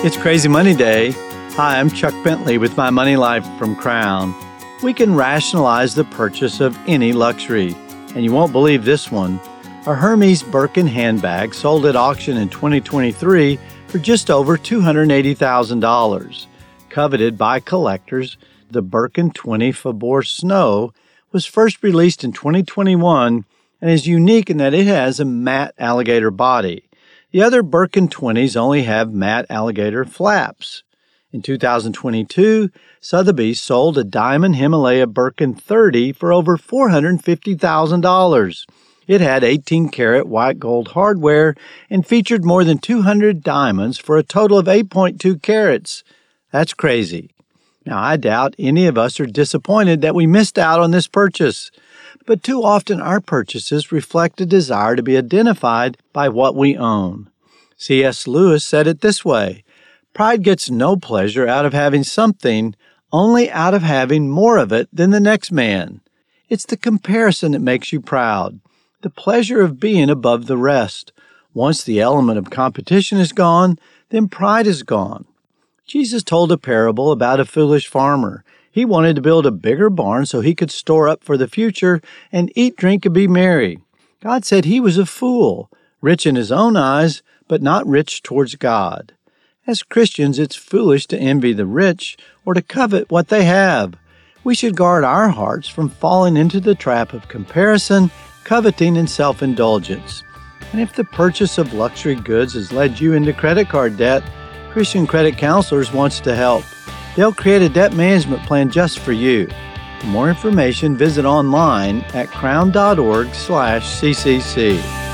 It's Crazy Money Day. Hi, I'm Chuck Bentley with My Money Life from Crown. We can rationalize the purchase of any luxury, and you won't believe this one. A Hermes Birkin handbag sold at auction in 2023 for just over $280,000. Coveted by collectors, the Birkin 20 Faubourg Snow was first released in 2021 and is unique in that it has a matte alligator body. The other Birkin 20s only have matte alligator flaps. In 2022, Sotheby's sold a diamond Himalaya Birkin 30 for over $450,000. It had 18-karat white gold hardware and featured more than 200 diamonds for a total of 8.2 carats. That's crazy. Now, I doubt any of us are disappointed that we missed out on this purchase. But too often our purchases reflect a desire to be identified by what we own. C.S. Lewis said it this way: pride gets no pleasure out of having something, only out of having more of it than the next man. It's the comparison that makes you proud, the pleasure of being above the rest. Once the element of competition is gone, then pride is gone. Jesus told a parable about a foolish farmer. He wanted to build a bigger barn so he could store up for the future and eat, drink, and be merry. God said he was a fool, rich in his own eyes, but not rich towards God. As Christians, it's foolish to envy the rich or to covet what they have. We should guard our hearts from falling into the trap of comparison, coveting, and self-indulgence. And if the purchase of luxury goods has led you into credit card debt, Christian Credit Counselors wants to help. They'll create a debt management plan just for you. For more information, visit online at crown.org/CCC.